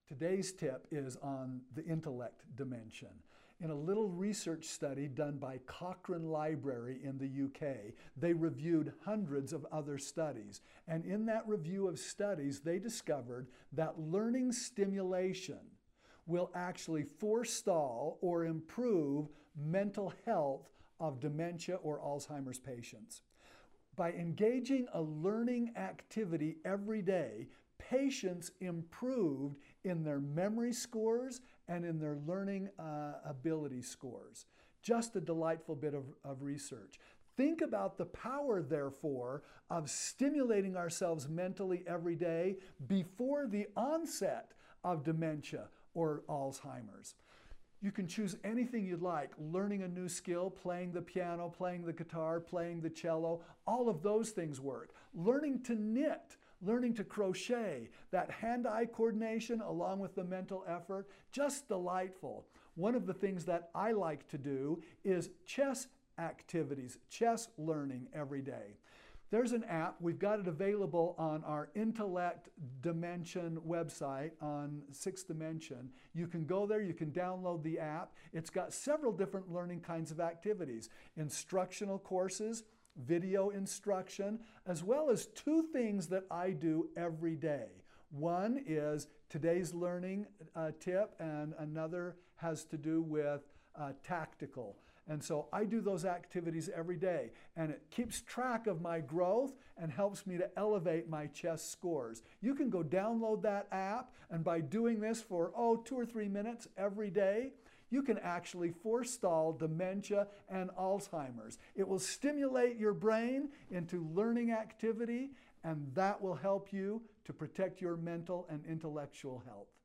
Today's tip is on the intellect dimension. In a little research study done by Cochrane Library in the UK, they reviewed hundreds of other studies. And in that review of studies, they discovered that learning stimulation will actually forestall or improve mental health of dementia or Alzheimer's patients. By engaging a learning activity every day, patients improved in their memory scores and in their learning ability scores. Just a delightful bit of research. Think about the power, therefore, of stimulating ourselves mentally every day before the onset of dementia or Alzheimer's. You can choose anything you'd like, learning a new skill, playing the piano, playing the guitar, playing the cello, all of those things work. Learning to knit, learning to crochet, that hand-eye coordination along with the mental effort, just delightful. One of the things that I like to do is chess activities, chess learning every day. There's an app, we've got it available on our Intellect Dimension website on 6th Dimension. You can go there, you can download the app. It's got several different learning kinds of activities, instructional courses, video instruction, as well as two things that I do every day. One is today's learning tip, and another has to do with tactical. And so I do those activities every day, and it keeps track of my growth and helps me to elevate my chess scores. You can go download that app, and by doing this for 2 or 3 minutes every day, you can actually forestall dementia and Alzheimer's. It will stimulate your brain into learning activity, and that will help you to protect your mental and intellectual health.